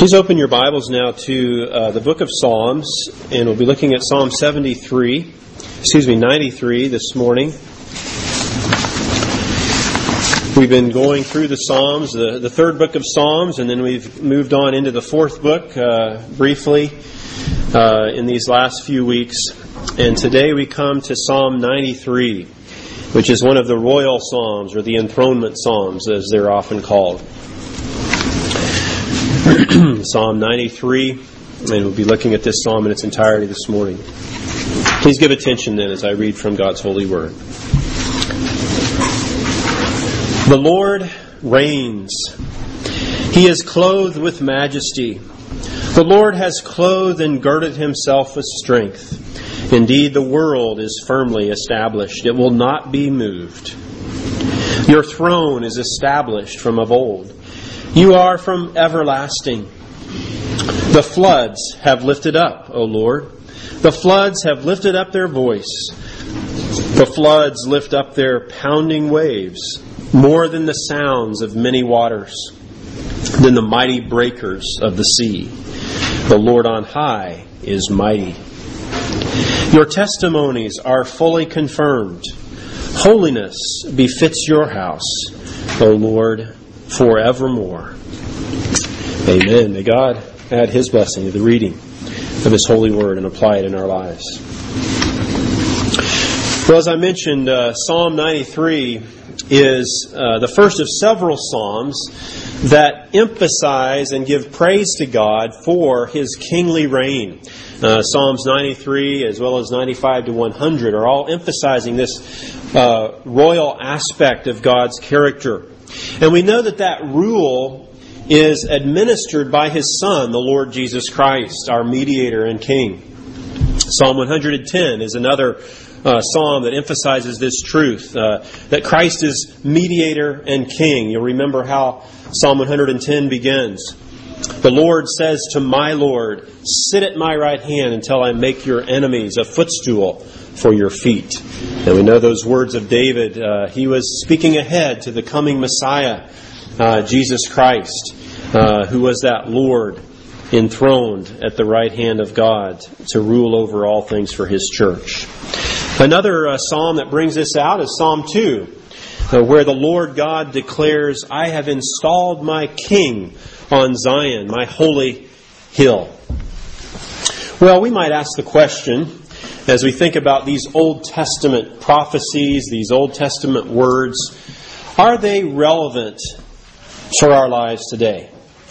Please open your Bibles now to the book of Psalms, and we'll be looking at Psalm 93 this morning. We've been going through the Psalms, the third book of Psalms, and then we've moved on into the fourth book briefly in these last few weeks. And today we come to Psalm 93, which is one of the royal Psalms, or the enthronement Psalms, as they're often called. Psalm 93, and we'll be looking at this psalm in its entirety this morning. Please give attention then as I read from God's holy word. The Lord reigns. He is clothed with majesty. The Lord has clothed and girded himself with strength. Indeed, the world is firmly established. It will not be moved. Your throne is established from of old. You are from everlasting. The floods have lifted up, O Lord. The floods have lifted up their voice. The floods lift up their pounding waves, more than the sounds of many waters, than the mighty breakers of the sea. The Lord on high is mighty. Your testimonies are fully confirmed. Holiness befits your house, O Lord, forevermore. Amen. May God add His blessing to the reading of His holy word and apply it in our lives. Well, as I mentioned, Psalm 93 is the first of several psalms that emphasize and give praise to God for His kingly reign. Psalms 93 as well as 95 to 100 are all emphasizing this royal aspect of God's character. And we know that rule is administered by His Son, the Lord Jesus Christ, our mediator and King. Psalm 110 is another psalm that emphasizes this truth, that Christ is mediator and King. You'll remember how Psalm 110 begins. The Lord says to my Lord, sit at my right hand until I make your enemies a footstool for your feet. And we know those words of David. He was speaking ahead to the coming Messiah, Jesus Christ, who was that Lord enthroned at the right hand of God to rule over all things for His church. Another psalm that brings this out is Psalm 2, where the Lord God declares, I have installed my King on Zion, my holy hill. Well, we might ask the question, as we think about these Old Testament prophecies, these Old Testament words, are they relevant for our lives today?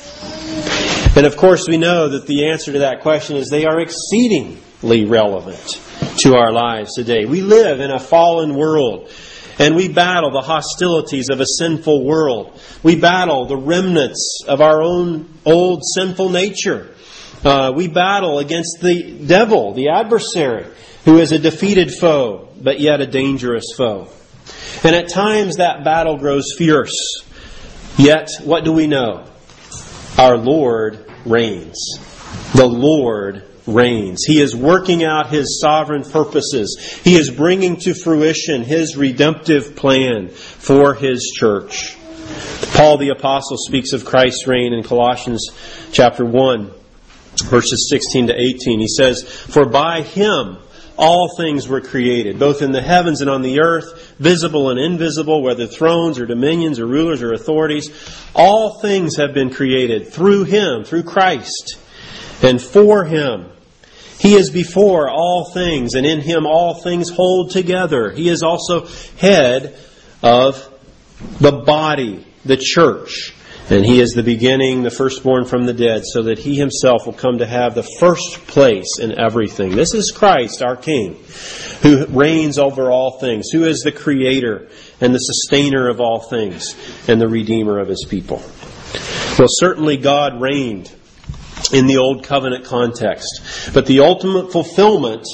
And of course we know that the answer to that question is they are exceedingly relevant to our lives today. We live in a fallen world, and we battle the hostilities of a sinful world. We battle the remnants of our own old sinful nature. We battle against the devil, the adversary, who is a defeated foe, but yet a dangerous foe. And at times that battle grows fierce. Yet, what do we know? Our Lord reigns. The Lord reigns. He is working out His sovereign purposes. He is bringing to fruition His redemptive plan for His church. Paul the Apostle speaks of Christ's reign in Colossians chapter 1, verses 16 to 18. He says, for by Him all things were created, both in the heavens and on the earth, visible and invisible, whether thrones or dominions or rulers or authorities. All things have been created through Him, through Christ, and for Him. He is before all things, and in Him all things hold together. He is also head of the body, the church. And He is the beginning, the firstborn from the dead, so that He Himself will come to have the first place in everything. This is Christ, our King, who reigns over all things, who is the Creator and the sustainer of all things, and the Redeemer of His people. Well, certainly God reigned in the Old Covenant context, but the ultimate fulfillment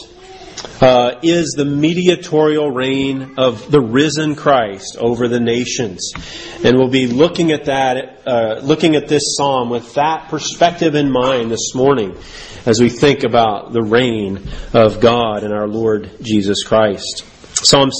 is the mediatorial reign of the risen Christ over the nations. And we'll be looking at that, looking at this psalm with that perspective in mind this morning as we think about the reign of God and our Lord Jesus Christ. Psalm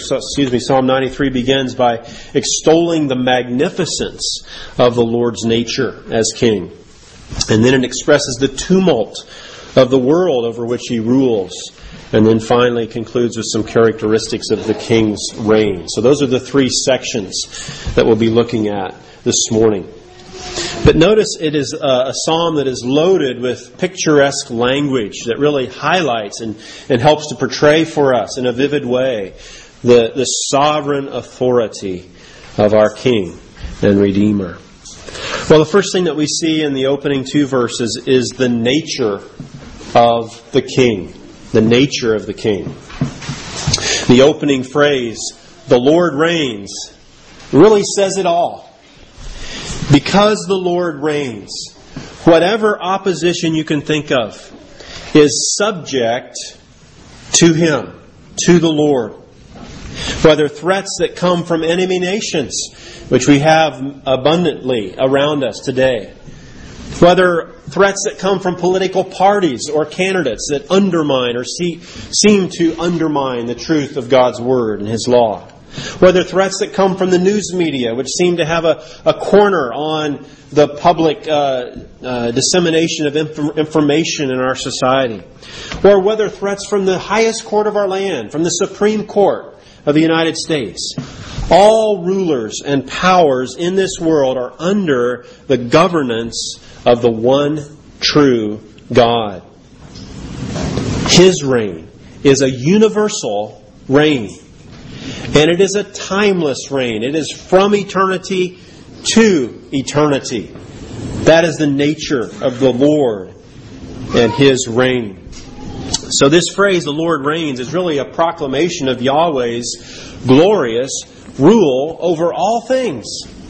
93 begins by extolling the magnificence of the Lord's nature as King. And then it expresses the tumult of the world over which he rules. And then finally concludes with some characteristics of the king's reign. So those are the three sections that we'll be looking at this morning. But notice it is a psalm that is loaded with picturesque language that really highlights and helps to portray for us in a vivid way the sovereign authority of our King and Redeemer. Well, the first thing that we see in the opening two verses is the nature of the King. The nature of the King. The opening phrase, "The Lord reigns," really says it all. Because the Lord reigns, whatever opposition you can think of is subject to Him, to the Lord. Whether threats that come from enemy nations, which we have abundantly around us today. Whether threats that come from political parties or candidates that undermine or seem to undermine the truth of God's Word and His law. Whether threats that come from the news media, which seem to have a corner on the public dissemination of information in our society. Or whether threats from the highest court of our land, from the Supreme Court of the United States. All rulers and powers in this world are under the governance of the one true God. His reign is a universal reign. And it is a timeless reign. It is from eternity to eternity. That is the nature of the Lord and His reign. So this phrase, "the Lord reigns," is really a proclamation of Yahweh's glorious rule over all things.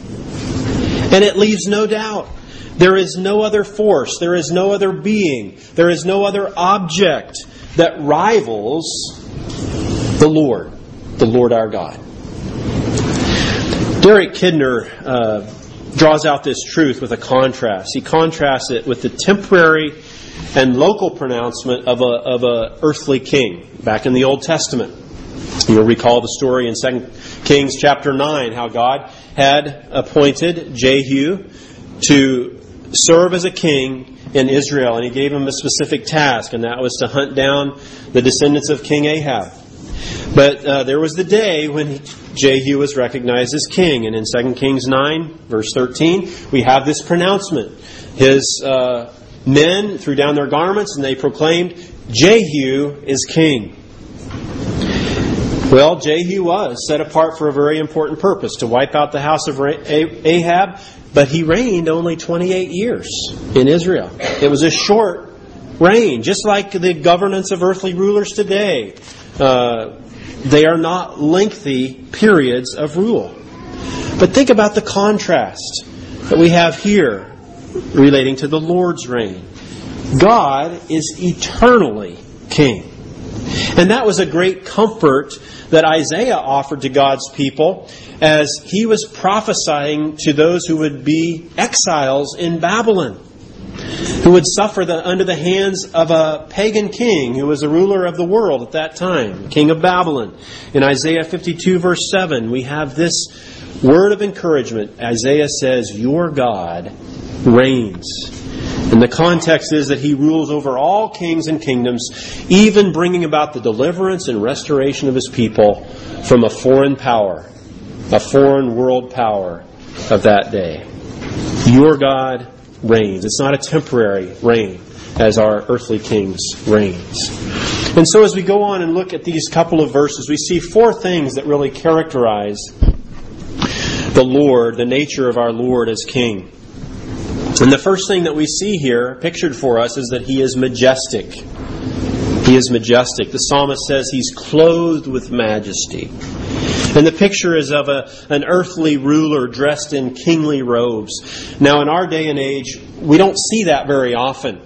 And it leaves no doubt. There is no other force, there is no other being, there is no other object that rivals the Lord our God. Derek Kidner draws out this truth with a contrast. He contrasts it with the temporary and local pronouncement of a earthly king back in the Old Testament. You'll recall the story in 2 Kings chapter 9, how God had appointed Jehu to serve as a king in Israel, and He gave him a specific task, and that was to hunt down the descendants of King Ahab. But there was the day when Jehu was recognized as king, and in 2 Kings 9, verse 13, we have this pronouncement. His men threw down their garments and they proclaimed, "Jehu is king." Well, Jehu was set apart for a very important purpose, to wipe out the house of Ahab, but he reigned only 28 years in Israel. It was a short reign, just like the governance of earthly rulers today. They are not lengthy periods of rule. But think about the contrast that we have here relating to the Lord's reign. God is eternally king. And that was a great comfort that Isaiah offered to God's people as he was prophesying to those who would be exiles in Babylon, who would suffer under the hands of a pagan king who was a ruler of the world at that time, king of Babylon. In Isaiah 52 verse 7, we have this word of encouragement. Isaiah says, "Your God reigns." And the context is that He rules over all kings and kingdoms, even bringing about the deliverance and restoration of His people from a foreign power, a foreign world power of that day. Your God reigns. It's not a temporary reign as our earthly kings reigns. And so as we go on and look at these couple of verses, we see four things that really characterize the Lord, the nature of our Lord as King. And the first thing that we see here, pictured for us, is that He is majestic. He is majestic. The psalmist says He's clothed with majesty. And the picture is of an earthly ruler dressed in kingly robes. Now, in our day and age, we don't see that very often.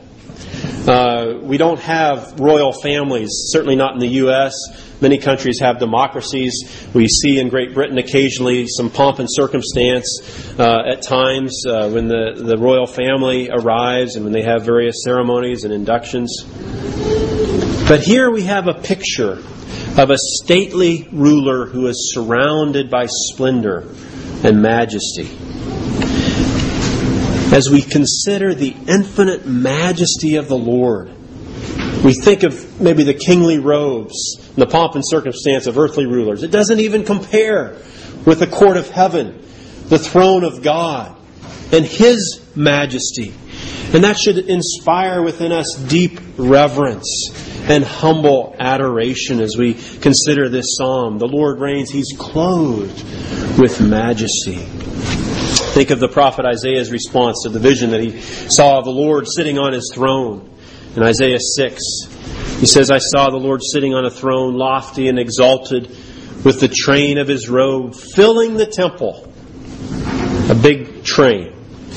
We don't have royal families, certainly not in the U.S. Many countries have democracies. We see in Great Britain occasionally some pomp and circumstance at times when the royal family arrives and when they have various ceremonies and inductions. But here we have a picture of a stately ruler who is surrounded by splendor and majesty. As we consider the infinite majesty of the Lord, we think of maybe the kingly robes and the pomp and circumstance of earthly rulers. It doesn't even compare with the court of heaven, the throne of God, and His majesty. And that should inspire within us deep reverence and humble adoration as we consider this psalm. The Lord reigns. He's clothed with majesty. Think of the prophet Isaiah's response to the vision that he saw of the Lord sitting on His throne. In Isaiah 6, he says, I saw the Lord sitting on a throne, lofty and exalted, with the train of His robe filling the temple. A big train.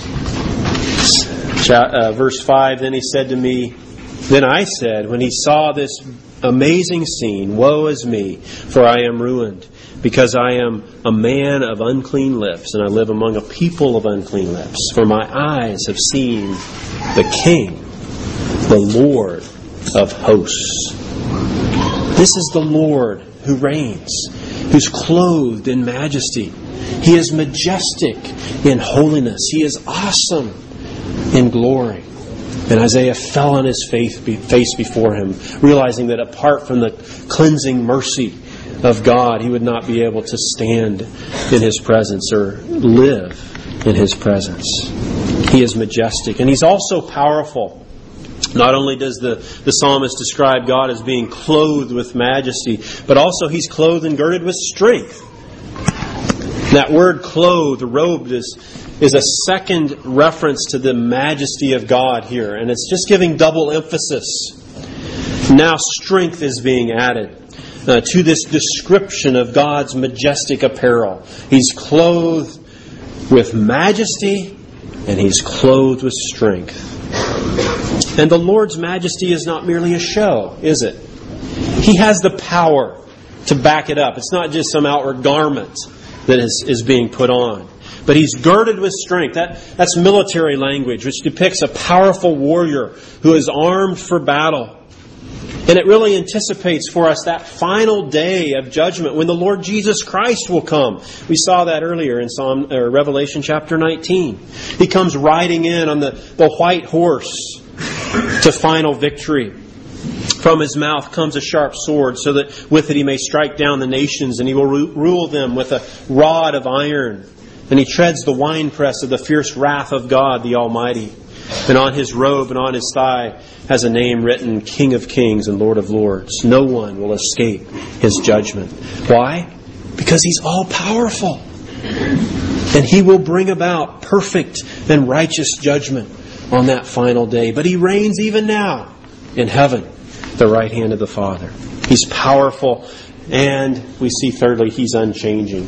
Verse 5, then He said to me, then I said, when He saw this amazing scene, woe is me, for I am ruined, because I am a man of unclean lips, and I live among a people of unclean lips. For my eyes have seen the King, the Lord of hosts. This is the Lord who reigns, who's clothed in majesty. He is majestic in holiness. He is awesome in glory. And Isaiah fell on his face before Him, realizing that apart from the cleansing mercy of God, he would not be able to stand in His presence or live in His presence. He is majestic, and He's also powerful. Not only does the psalmist describe God as being clothed with majesty, but also He's clothed and girded with strength. That word clothed, robed, is a second reference to the majesty of God here. And it's just giving double emphasis. Now strength is being added to this description of God's majestic apparel. He's clothed with majesty and He's clothed with strength. And the Lord's majesty is not merely a show, is it? He has the power to back it up. It's not just some outward garment that is being put on. But He's girded with strength. That's military language, which depicts a powerful warrior who is armed for battle. And it really anticipates for us that final day of judgment when the Lord Jesus Christ will come. We saw that earlier in Revelation chapter 19. He comes riding in on the white horse to final victory. From His mouth comes a sharp sword, so that with it He may strike down the nations, and He will rule them with a rod of iron. And He treads the winepress of the fierce wrath of God the Almighty. And on His robe and on His thigh has a name written, King of Kings and Lord of Lords. No one will escape His judgment. Why? Because He's all-powerful. And He will bring about perfect and righteous judgment on that final day. But He reigns even now in heaven, the right hand of the Father. He's powerful, and we see thirdly, He's unchanging.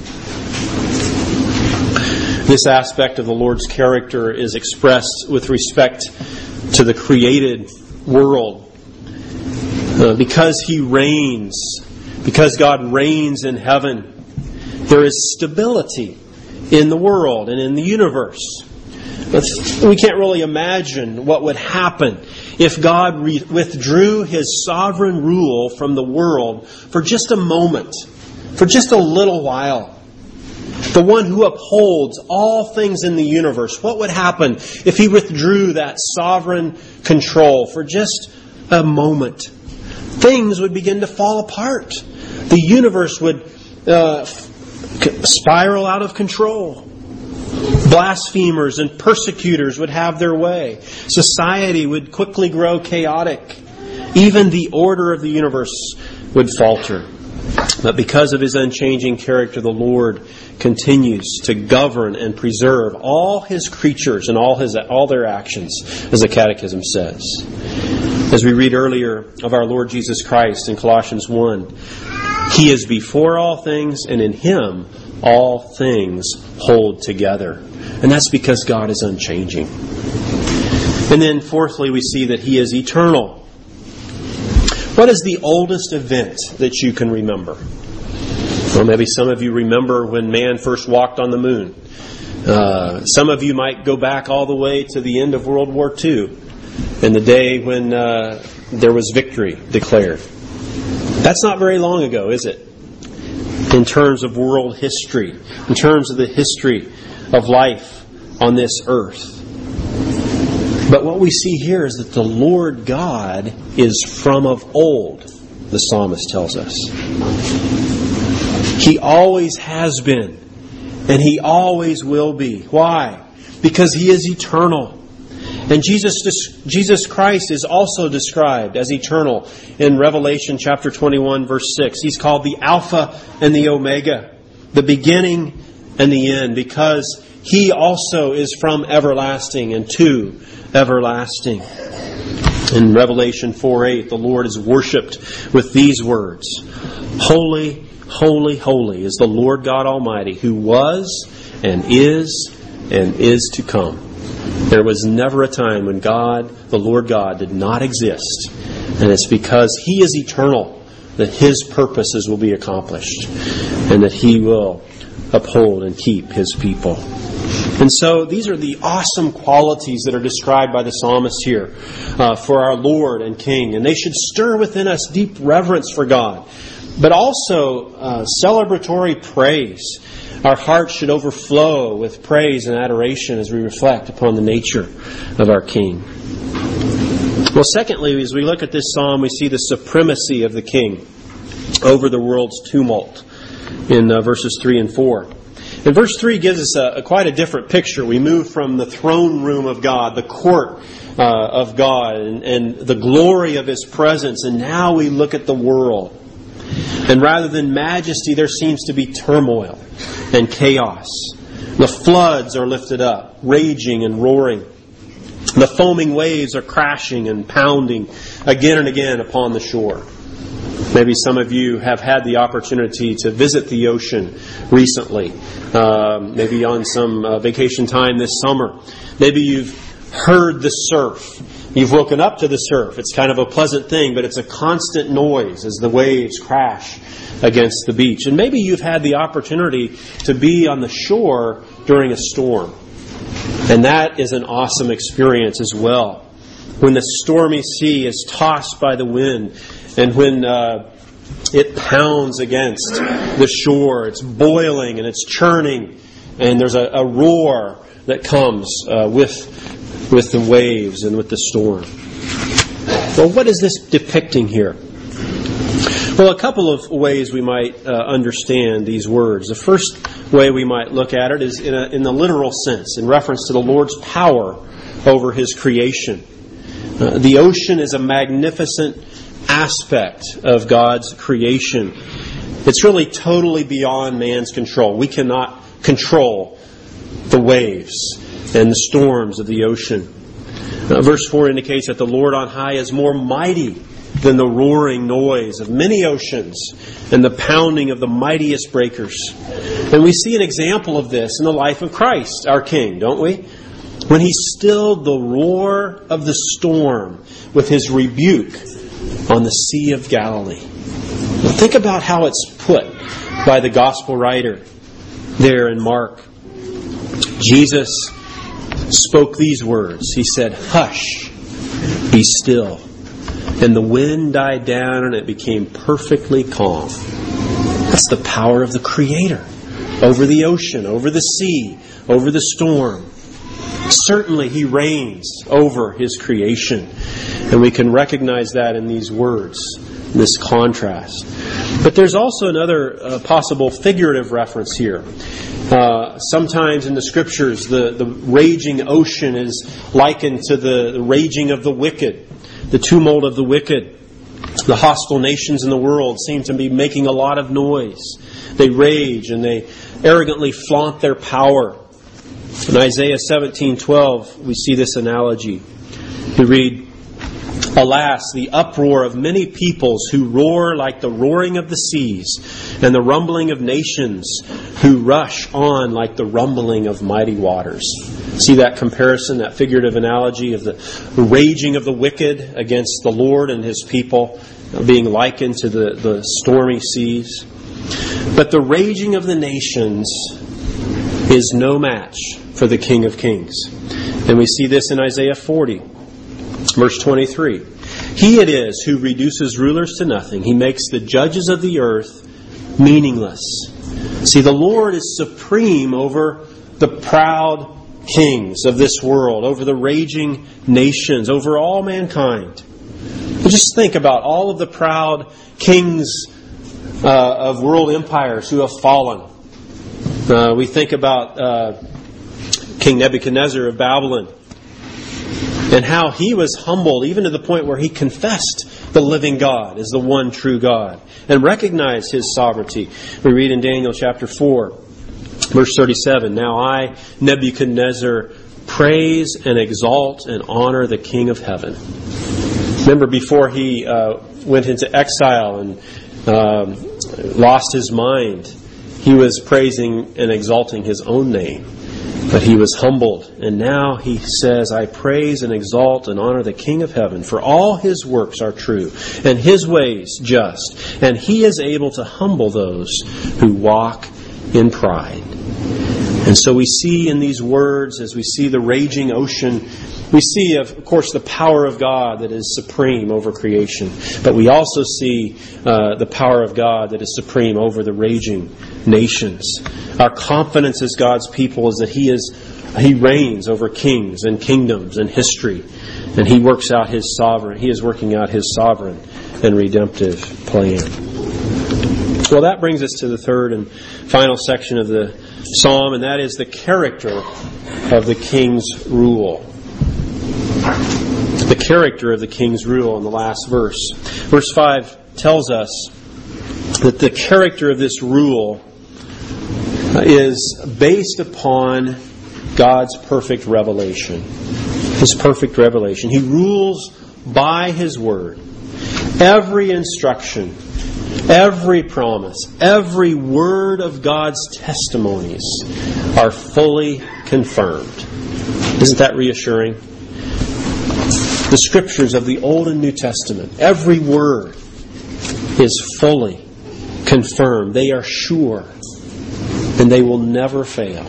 This aspect of the Lord's character is expressed with respect to the created world. Because He reigns, because God reigns in heaven, there is stability in the world and in the universe. We can't really imagine what would happen if God withdrew His sovereign rule from the world for just a moment, for just a little while. The one who upholds all things in the universe. What would happen if He withdrew that sovereign control for just a moment? Things would begin to fall apart. The universe would spiral out of control. Blasphemers and persecutors would have their way. Society would quickly grow chaotic. Even the order of the universe would falter. But because of His unchanging character, the Lord continues to govern and preserve all His creatures and all their actions, as the Catechism says. As we read earlier of our Lord Jesus Christ in Colossians 1, He is before all things, and in Him all things hold together. And that's because God is unchanging. And then fourthly, we see that He is eternal. What is the oldest event that you can remember? Well, maybe some of you remember when man first walked on the moon. Some of you might go back all the way to the end of World War II and the day when there was victory declared. That's not very long ago, is it? In terms of world history, in terms of the history of life on this earth. But what we see here is that the Lord God is from of old, the psalmist tells us. He always has been, and He always will be. Why? Because He is eternal. And Jesus Christ is also described as eternal in Revelation chapter 21, verse 6. He's called the Alpha and the Omega, the beginning and the end, because He also is from everlasting and to everlasting. In Revelation 4:8, the Lord is worshipped with these words: Holy, holy, holy is the Lord God Almighty, who was and is to come. There was never a time when God, the Lord God, did not exist. And it's because He is eternal that His purposes will be accomplished, and that He will uphold and keep His people. And so these are the awesome qualities that are described by the psalmist here for our Lord and King. And they should stir within us deep reverence for God, but also celebratory praise. Our hearts should overflow with praise and adoration as we reflect upon the nature of our King. Well, secondly, as we look at this psalm, we see the supremacy of the King over the world's tumult in verses 3 and 4. And verse 3 gives us quite a different picture. We move from the throne room of God, the court of God, and the glory of His presence, and now we look at the world. And rather than majesty, there seems to be turmoil and chaos. The floods are lifted up, raging and roaring. The foaming waves are crashing and pounding again and again upon the shore. Maybe some of you have had the opportunity to visit the ocean recently. Maybe on some vacation time this summer. Maybe you've heard the surf. You've woken up to the surf. It's kind of a pleasant thing, but it's a constant noise as the waves crash against the beach. And maybe you've had the opportunity to be on the shore during a storm. And that is an awesome experience as well. When the stormy sea is tossed by the wind, and when it pounds against the shore, it's boiling and it's churning, and there's a roar that comes with the waves and with the storm. Well, what is this depicting here? Well, a couple of ways we might understand these words. The first way we might look at it is in the literal sense, in reference to the Lord's power over His creation. The ocean is a magnificent aspect of God's creation. It's really totally beyond man's control. We cannot control the waves and the storms of the ocean. Verse 4 indicates that the Lord on high is more mighty than the roaring noise of many oceans and the pounding of the mightiest breakers. And we see an example of this in the life of Christ, our King, don't we? When He stilled the roar of the storm with His rebuke on the Sea of Galilee. Now think about how it's put by the gospel writer there in Mark. Jesus spoke these words. He said, "Hush, be still." And the wind died down and it became perfectly calm. That's the power of the Creator over the ocean, over the sea, over the storm. Certainly He reigns over His creation. And we can recognize that in these words, this contrast. But there's also another possible figurative reference here. Sometimes in the Scriptures, the raging ocean is likened to the raging of the wicked, the tumult of the wicked. The hostile nations in the world seem to be making a lot of noise. They rage and they arrogantly flaunt their power. In Isaiah 17:12, we see this analogy. We read, "Alas, the uproar of many peoples who roar like the roaring of the seas, and the rumbling of nations who rush on like the rumbling of mighty waters." See that comparison, that figurative analogy of the raging of the wicked against the Lord and His people being likened to the stormy seas. But the raging of the nations is no match for the King of Kings. And we see this in Isaiah 40, verse 23. "He it is who reduces rulers to nothing. He makes the judges of the earth meaningless." See, the Lord is supreme over the proud kings of this world, over the raging nations, over all mankind. But just think about all of the proud kings of world empires who have fallen. We think about King Nebuchadnezzar of Babylon, and how he was humbled even to the point where he confessed the living God as the one true God and recognized His sovereignty. We read in Daniel chapter 4, verse 37, "Now I, Nebuchadnezzar, praise and exalt and honor the King of heaven." Remember, before he went into exile and lost his mind, he was praising and exalting his own name. But he was humbled. And now he says, "I praise and exalt and honor the King of heaven, for all His works are true, and His ways just. And He is able to humble those who walk in pride." And so we see in these words, as we see the raging ocean, we see, of course, the power of God that is supreme over creation. But we also see the power of God that is supreme over the raging nations. Our confidence as God's people is that He reigns over kings and kingdoms and history. And He is working out His sovereign and redemptive plan. Well, that brings us to the third and final section of the psalm, and that is the character of the king's rule. The character of the king's rule in the last verse. Verse 5 tells us that the character of this rule is based upon God's perfect revelation. His perfect revelation. He rules by His Word. Every instruction, every promise, every word of God's testimonies are fully confirmed. Isn't that reassuring? The Scriptures of the Old and New Testament, every word is fully confirmed. They are sure, and they will never fail.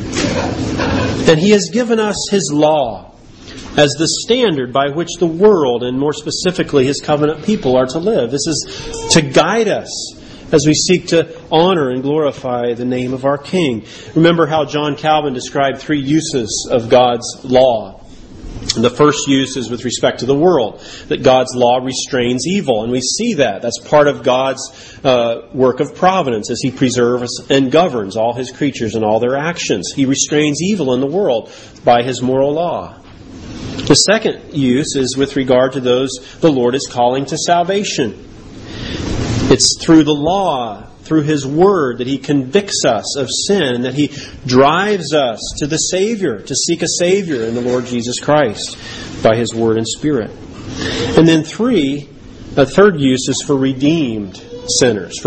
And He has given us His law as the standard by which the world, and more specifically His covenant people, are to live. This is to guide us as we seek to honor and glorify the name of our King. Remember how John Calvin described 3 uses of God's law. The first use is with respect to the world, that God's law restrains evil. And we see that. That's part of God's work of providence as He preserves and governs all His creatures and all their actions. He restrains evil in the world by His moral law. The second use is with regard to those the Lord is calling to salvation. It's through the law, through His Word, that He convicts us of sin, and that He drives us to the Savior, to seek a Savior in the Lord Jesus Christ by His Word and Spirit. And then a third use is for redeemed sinners,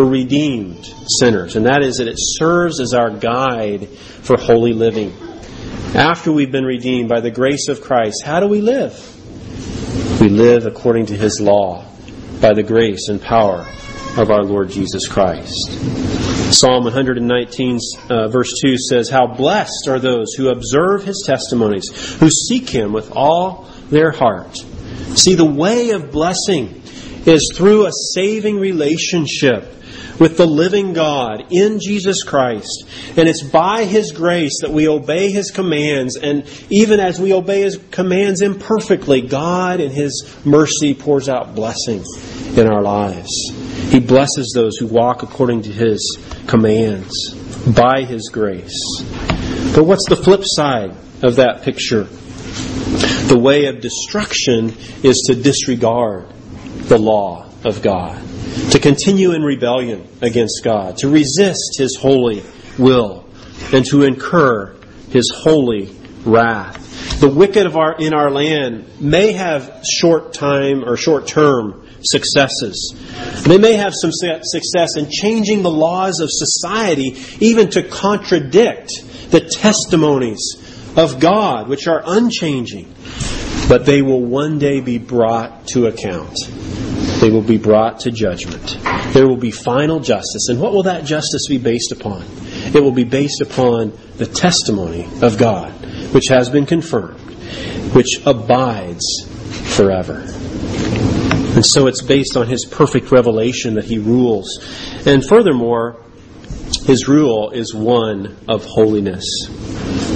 and that is that it serves as our guide for holy living. After we've been redeemed by the grace of Christ, how do we live? We live according to His law, by the grace and power of our Lord Jesus Christ. Psalm 119 verse 2 says, "How blessed are those who observe His testimonies, who seek Him with all their heart." See, the way of blessing is through a saving relationship with the living God in Jesus Christ. And it's by His grace that we obey His commands. And even as we obey His commands imperfectly, God in His mercy pours out blessing in our lives. He blesses those who walk according to His commands by His grace. But what's the flip side of that picture? The way of destruction is to disregard the law of God, to continue in rebellion against God, to resist His holy will, and to incur His holy wrath. The wicked in our land may have short-term successes. They may have some success in changing the laws of society, even to contradict the testimonies of God, which are unchanging. But they will one day be brought to account. They will be brought to judgment. There will be final justice. And what will that justice be based upon? It will be based upon the testimony of God, which has been confirmed, which abides forever. And so it's based on His perfect revelation that He rules. And furthermore, His rule is one of holiness.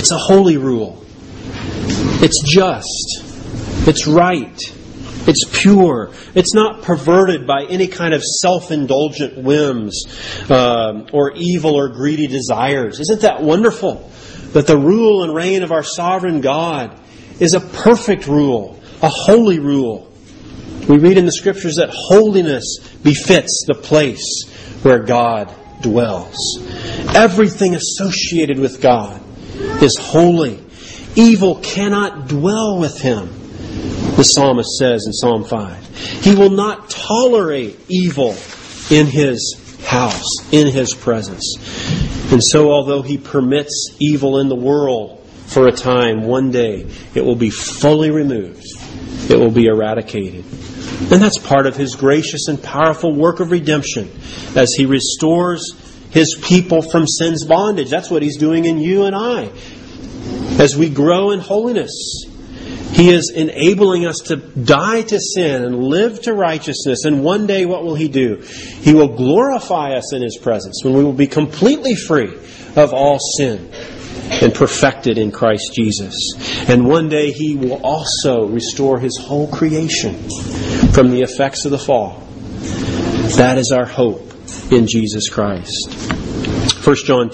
It's a holy rule. It's just. It's right. It's pure. It's not perverted by any kind of self-indulgent whims or evil or greedy desires. Isn't that wonderful? That the rule and reign of our sovereign God is a perfect rule, a holy rule. We read in the Scriptures that holiness befits the place where God dwells. Everything associated with God is holy. Evil cannot dwell with Him, the psalmist says in Psalm 5. He will not tolerate evil in His house, in His presence. And so although He permits evil in the world for a time, one day it will be fully removed. It will be eradicated. And that's part of His gracious and powerful work of redemption as He restores His people from sin's bondage. That's what He's doing in you and I. As we grow in holiness, He is enabling us to die to sin and live to righteousness. And one day, what will He do? He will glorify us in His presence when we will be completely free of all sin and perfected in Christ Jesus. And one day He will also restore His whole creation from the effects of the fall. That is our hope in Jesus Christ. 1 John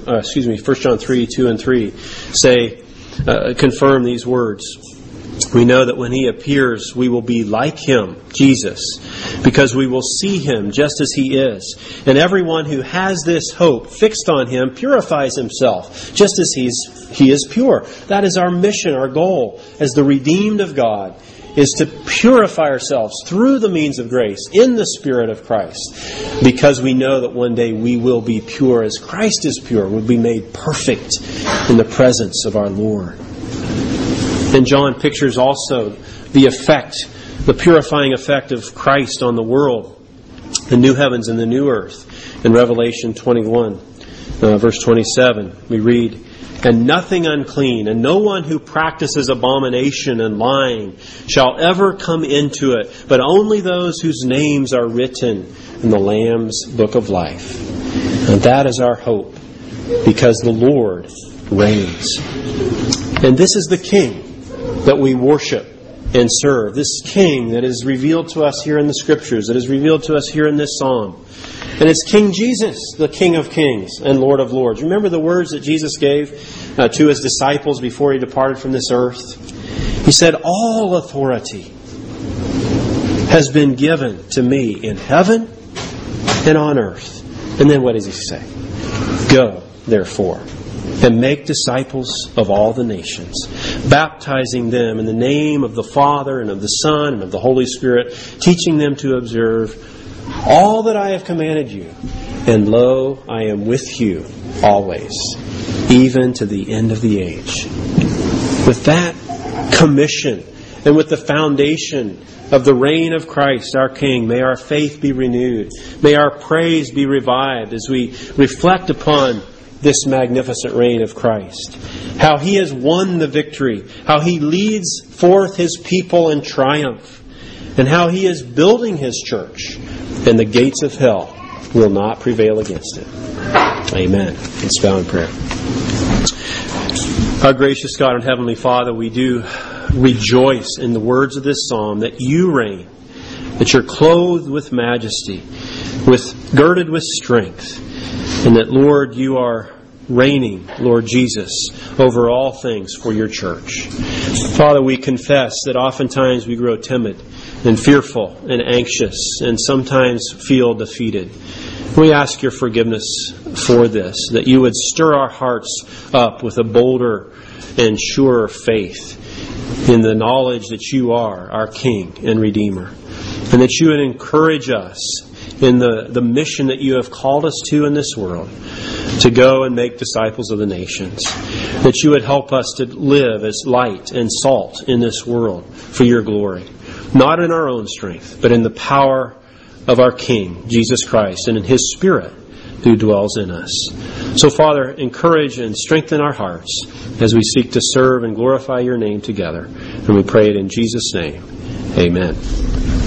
3, 2 and 3 confirm these words. We know that when He appears, we will be like Him, Jesus, because we will see Him just as He is. And everyone who has this hope fixed on Him purifies himself, just as He is pure. That is our mission, our goal, as the redeemed of God, is to purify ourselves through the means of grace in the Spirit of Christ, because we know that one day we will be pure as Christ is pure. We'll be made perfect in the presence of our Lord. And John pictures also the purifying effect of Christ on the world, the new heavens and the new earth. In Revelation 21, verse 27, we read, "And nothing unclean, and no one who practices abomination and lying shall ever come into it, but only those whose names are written in the Lamb's book of life." And that is our hope, because the Lord reigns. And this is the King that we worship and serve. This King that is revealed to us here in the Scriptures, that is revealed to us here in this psalm. And it's King Jesus, the King of Kings and Lord of Lords. Remember the words that Jesus gave to His disciples before He departed from this earth? He said, "All authority has been given to me in heaven and on earth." And then what does He say? "Go, therefore, and make disciples of all the nations, baptizing them in the name of the Father and of the Son and of the Holy Spirit, teaching them to observe all that I have commanded you. And lo, I am with you always, even to the end of the age." With that commission and with the foundation of the reign of Christ, our King, may our faith be renewed. May our praise be revived as we reflect upon this magnificent reign of Christ. How He has won the victory. How He leads forth His people in triumph. And how He is building His church. And the gates of hell will not prevail against it. Amen. Let's bow in prayer. Our gracious God and Heavenly Father, we do rejoice in the words of this psalm that You reign, that You're clothed with majesty, girded with strength, and that, Lord, You are reigning, Lord Jesus, over all things for Your church. Father, we confess that oftentimes we grow timid and fearful and anxious and sometimes feel defeated. We ask Your forgiveness for this, that You would stir our hearts up with a bolder and surer faith in the knowledge that You are our King and Redeemer, and that You would encourage us in the mission that You have called us to in this world, to go and make disciples of the nations. That You would help us to live as light and salt in this world for Your glory. Not in our own strength, but in the power of our King, Jesus Christ, and in His Spirit who dwells in us. So, Father, encourage and strengthen our hearts as we seek to serve and glorify Your name together. And we pray it in Jesus' name. Amen.